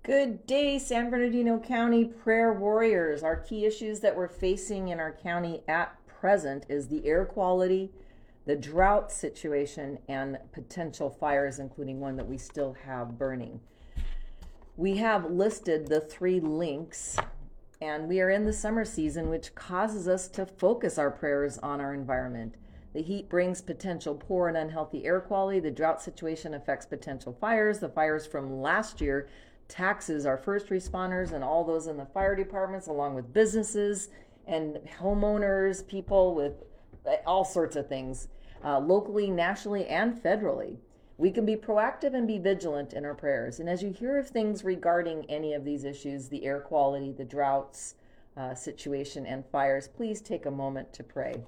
Good day, San Bernardino County prayer warriors. Our key issues that we're facing in our county at present is the air quality, the drought situation, and potential fires, including one that we still have burning. We have listed the three links, and we are in the summer season, which causes us to focus our prayers on our environment. The heat brings potential poor and unhealthy air quality. The drought situation affects potential fires. The fires from last year taxes our first responders and all those in the fire departments, along with businesses and homeowners, people with all sorts of things, locally, nationally, and federally. We can be proactive and be vigilant in our prayers. And as you hear of things regarding any of these issues, the air quality, the droughts situation, and fires, please take a moment to pray.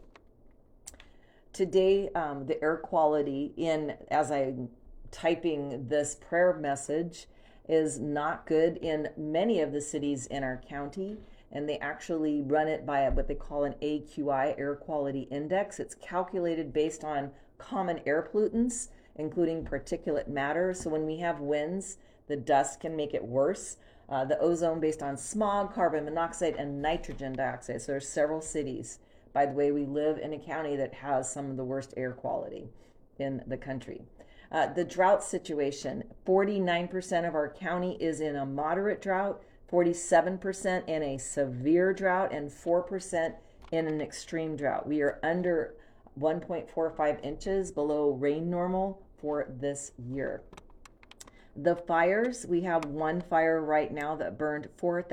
Today, the air quality as I'm typing this prayer message, is not good in many of the cities in our county, and they actually run it by what they call an AQI, air quality index. It's calculated based on common air pollutants, including particulate matter. So when we have winds, the dust can make it worse. The ozone based on smog, carbon monoxide, and nitrogen dioxide. So there's several cities. By the way, we live in a county that has some of the worst air quality in the country. The drought situation, 49% of our county is in a moderate drought, 47% in a severe drought, and 4% in an extreme drought. We are under 1.45 inches below rain normal for this year. The fires, we have one fire right now that burned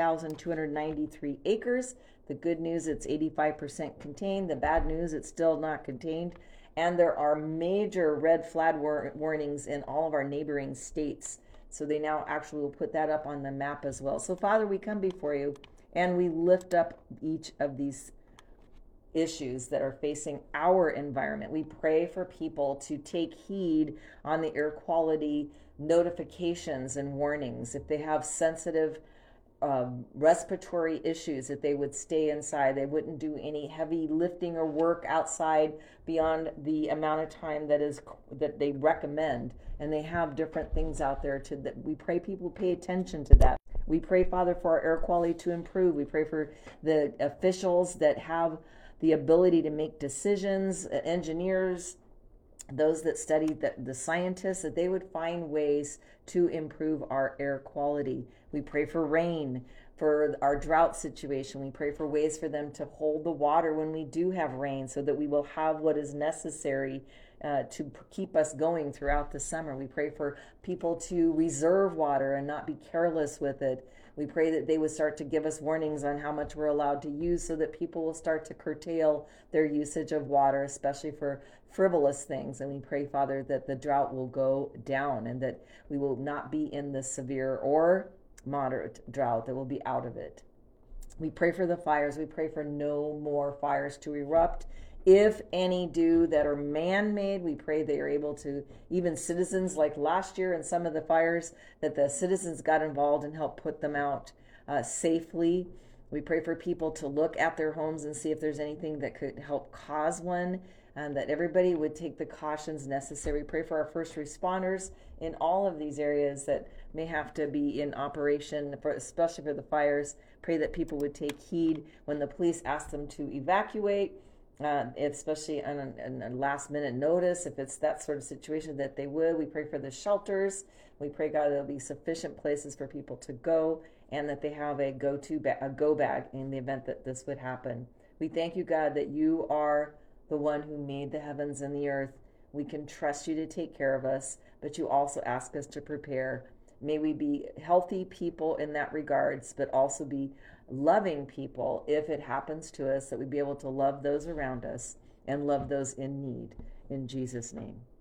4,293 acres. The good news, it's 85% contained. The bad news, it's still not contained. And there are major red flag warnings in all of our neighboring states. So they now actually will put that up on the map as well. So Father, we come before you and we lift up each of these issues that are facing our environment. We pray for people to take heed on the air quality notifications and warnings. If they have sensitive respiratory issues, that they would stay inside. They wouldn't do any heavy lifting or work outside beyond the amount of time that they recommend. And they have different things out there that we pray people pay attention to that. We pray, Father, for our air quality to improve. We pray for the officials that have the ability to make decisions, engineers, those that study, the scientists, that they would find ways to improve our air quality. We pray for rain, for our drought situation. We pray for ways for them to hold the water when we do have rain, so that we will have what is necessary to keep us going throughout the summer. We pray for people to reserve water and not be careless with it. We pray that they would start to give us warnings on how much we're allowed to use, so that people will start to curtail their usage of water, especially for frivolous things. And we pray, Father, that the drought will go down and that we will not be in the severe or moderate drought, that we'll be out of it. We pray for the fires. We pray for no more fires to erupt. If any do that are man-made, we pray they are able to, even citizens, like last year and some of the fires, that the citizens got involved and helped put them out safely. We pray for people to look at their homes and see if there's anything that could help cause one, and that everybody would take the cautions necessary. We pray for our first responders in all of these areas that may have to be in operation, especially for the fires. Pray that people would take heed when the police ask them to evacuate, especially on a last minute notice, if it's that sort of situation, that they would. We pray for the shelters. We pray, God, there'll be sufficient places for people to go, and that they have a go bag in the event that this would happen. We thank you, God, that you are the one who made the heavens and the earth. We can trust you to take care of us, but you also ask us to prepare. May we be healthy people in that regards, but also be loving people if it happens to us, that we be able to love those around us and love those in need. In Jesus' name.